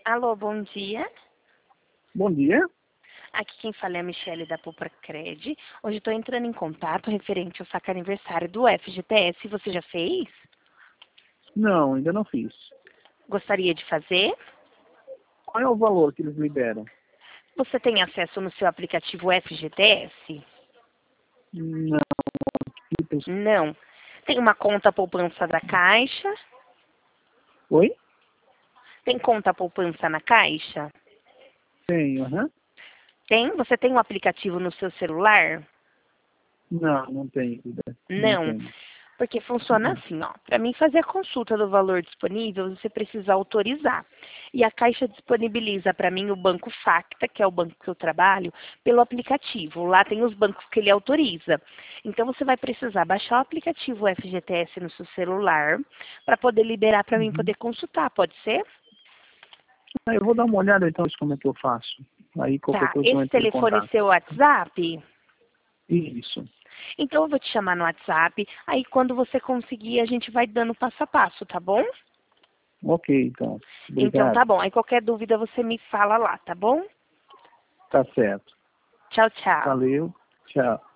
Alô, bom dia. Bom dia. Aqui quem fala é a Michelle da Pupracred. Hoje estou entrando em contato referente ao saque aniversário do FGTS. Você já fez? Não, ainda não fiz. Gostaria de fazer? Qual é o valor que eles liberam? Você tem acesso no seu aplicativo FGTS? Não. Não. Tem uma conta poupança da Caixa? Oi? Tem conta poupança na Caixa? Tenho, aham. Tem? Você tem um aplicativo no seu celular? Não, não tenho ainda. Não Não. tenho. Porque funciona assim, ó. Para mim fazer a consulta do valor disponível, você precisa autorizar. E a Caixa disponibiliza para mim o Banco Facta, que é o banco que eu trabalho, pelo aplicativo. Lá tem os bancos que ele autoriza. Então você vai precisar baixar o aplicativo FGTS no seu celular para poder liberar para mim Uhum. poder consultar, pode ser? Eu vou dar uma olhada então como é que eu faço. Aí qualquer Tá. coisa eu Esse entro em telefone é contato. seu WhatsApp? Isso. Então eu vou te chamar no WhatsApp. Aí quando você conseguir, a gente vai dando passo a passo, tá bom? Ok, então. Então Obrigado. tá bom. Aí qualquer dúvida você me fala lá, tá bom? Tá certo. Tchau, tchau. Valeu. Tchau.